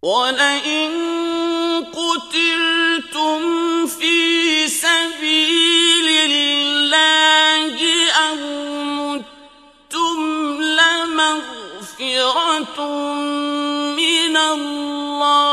وَلَئِن قُتِلْتُمْ فِي سَبِيلِ اللَّهِ أَوْ مُتُّمْ لَمَغْفِرَةٌ مِّنَ اللَّهِ